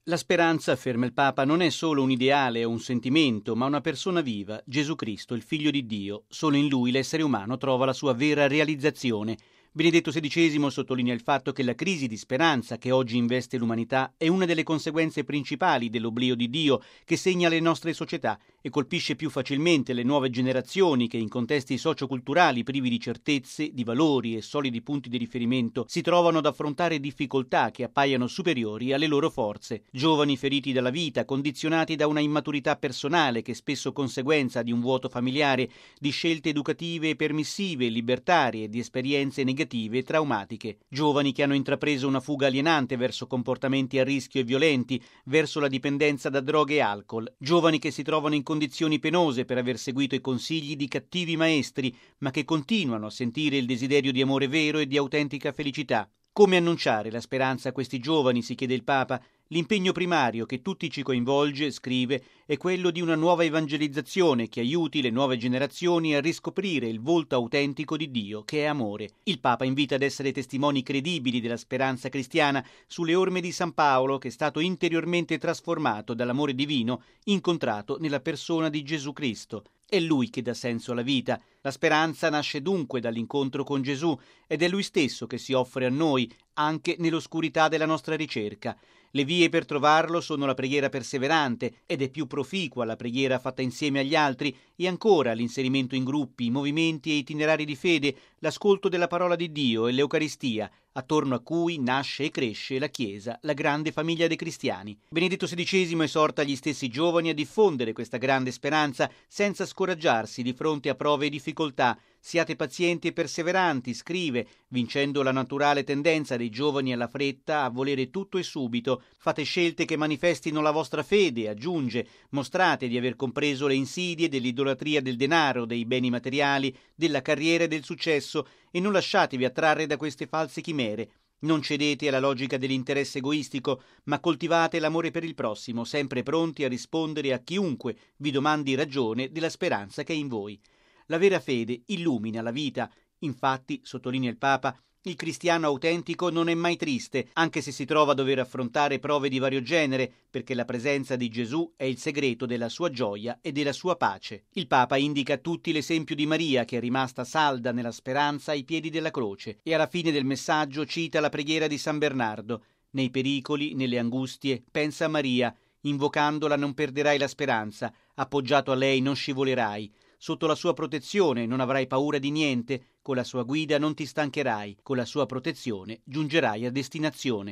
La speranza, afferma il Papa, non è solo un ideale o un sentimento, ma una persona viva, Gesù Cristo, il Figlio di Dio. Solo in Lui l'essere umano trova la sua vera realizzazione. Benedetto XVI sottolinea il fatto che la crisi di speranza che oggi investe l'umanità è una delle conseguenze principali dell'oblio di Dio che segna le nostre società e colpisce più facilmente le nuove generazioni che in contesti socioculturali privi di certezze, di valori e solidi punti di riferimento si trovano ad affrontare difficoltà che appaiono superiori alle loro forze. Giovani feriti dalla vita, condizionati da una immaturità personale che è spesso conseguenza di un vuoto familiare, di scelte educative permissive, libertarie, di esperienze negative e traumatiche. Giovani che hanno intrapreso una fuga alienante verso comportamenti a rischio e violenti, verso la dipendenza da droghe e alcol. Giovani che si trovano in condizioni penose per aver seguito i consigli di cattivi maestri, ma che continuano a sentire il desiderio di amore vero e di autentica felicità. Come annunciare la speranza a questi giovani, si chiede il Papa. L'impegno primario che tutti ci coinvolge, scrive, è quello di una nuova evangelizzazione che aiuti le nuove generazioni a riscoprire il volto autentico di Dio, che è amore. Il Papa invita ad essere testimoni credibili della speranza cristiana sulle orme di San Paolo, che è stato interiormente trasformato dall'amore divino incontrato nella persona di Gesù Cristo. È Lui che dà senso alla vita. La speranza nasce dunque dall'incontro con Gesù ed è Lui stesso che si offre a noi, anche nell'oscurità della nostra ricerca. Le vie per trovarlo sono la preghiera perseverante ed è più proficua la preghiera fatta insieme agli altri e ancora l'inserimento in gruppi, movimenti e itinerari di fede, l'ascolto della parola di Dio e l'Eucaristia, attorno a cui nasce e cresce la Chiesa, la grande famiglia dei cristiani. Benedetto XVI esorta gli stessi giovani a diffondere questa grande speranza senza scoraggiarsi di fronte a prove e difficoltà. Siate pazienti e perseveranti, scrive, vincendo la naturale tendenza dei giovani alla fretta, a volere tutto e subito. Fate scelte che manifestino la vostra fede, aggiunge. Mostrate di aver compreso le insidie dell'idolatria del denaro, dei beni materiali, della carriera e del successo e non lasciatevi attrarre da queste false chimere. Non cedete alla logica dell'interesse egoistico, ma coltivate l'amore per il prossimo, sempre pronti a rispondere a chiunque vi domandi ragione della speranza che è in voi. La vera fede illumina la vita. Infatti, sottolinea il Papa, il cristiano autentico non è mai triste, anche se si trova a dover affrontare prove di vario genere, perché la presenza di Gesù è il segreto della sua gioia e della sua pace. Il Papa indica a tutti l'esempio di Maria, che è rimasta salda nella speranza ai piedi della croce, e alla fine del messaggio cita la preghiera di San Bernardo. Nei pericoli, nelle angustie, pensa a Maria, invocandola non perderai la speranza, appoggiato a lei non scivolerai. Sotto la sua protezione non avrai paura di niente, con la sua guida non ti stancherai, con la sua protezione giungerai a destinazione.